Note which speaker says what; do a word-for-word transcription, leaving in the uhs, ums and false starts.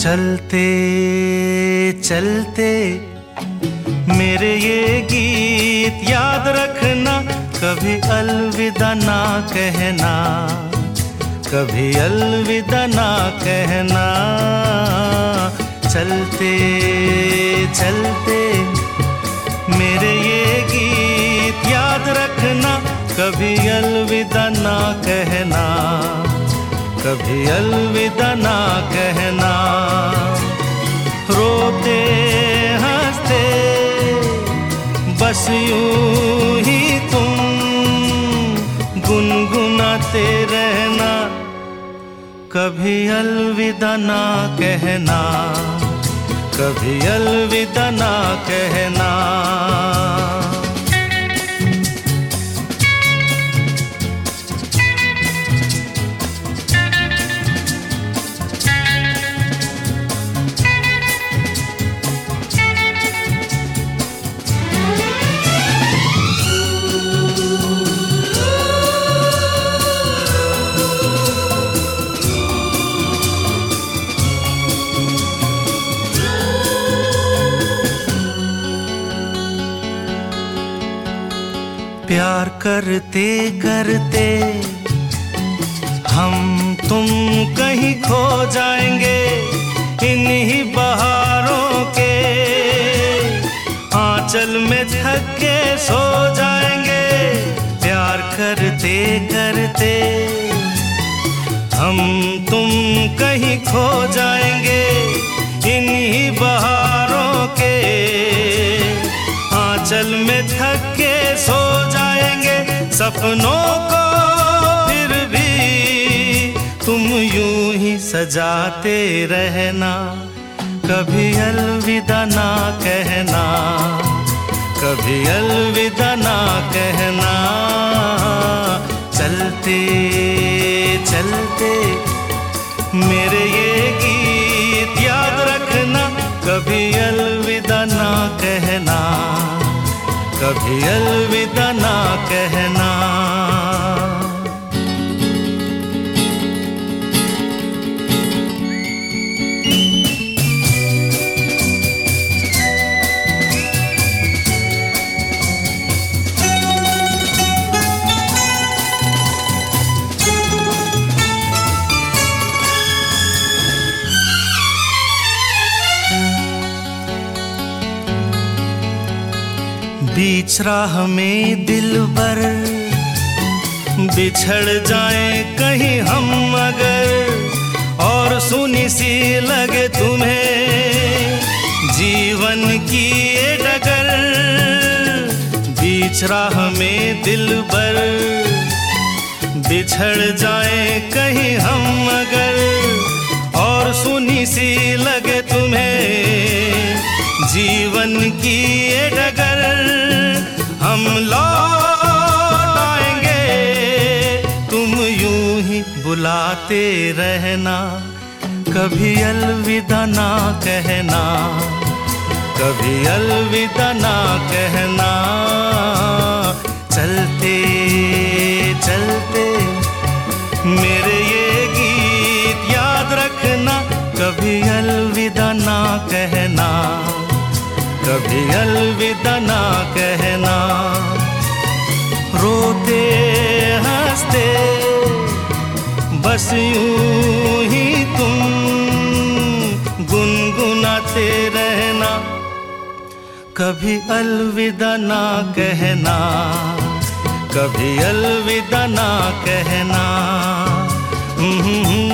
Speaker 1: चलते चलते मेरे ये गीत याद रखना, कभी अलविदा ना कहना, कभी अलविदा ना कहना। चलते चलते मेरे ये गीत याद रखना, कभी अलविदा ना कहना, कभी अलविदा ना कहना। रोते हंसते बस यूं ही तुम गुनगुनाते रहना, कभी अलविदा ना कहना, कभी अलविदा ना कहना। प्यार करते करते हम तुम कहीं खो जाएंगे, इन्हीं बहारों के आंचल में थक के सो जाएंगे। प्यार करते करते हम तुम कहीं खो जाएंगे, इन्हीं बहारों के आंचल में थक के सो जाएंगे। सपनों को फिर भी तुम यूं ही सजाते रहना, कभी अलविदा ना कहना, कभी अलविदा ना कहना। चलते चलते मेरे ये गीत याद रखना, कभी अलविदा ना कहना, कभी अलविदा ना कहना। बीच राह में दिलबर बिछड़ जाए कहीं हम अगर, और सुनी सी लगे तुम्हें जीवन की ये डगर। बीच राह में दिलबर बिछड़ जाए कहीं हम अगर, और सुनी सी लगे तुम्हें जीवन की ये डगर। हम लौट आएंगे, तुम यूं ही बुलाते रहना, कभी अलविदा ना कहना, कभी अलविदा ना कहना। चलते चलते मेरे ये गीत याद रखना, कभी अलविदा ना कहना, कभी अलविदा ना कहना। रोते हंसते बस यूं ही तुम गुनगुनाते रहना, कभी अलविदा ना कहना, कभी अलविदा ना कहना।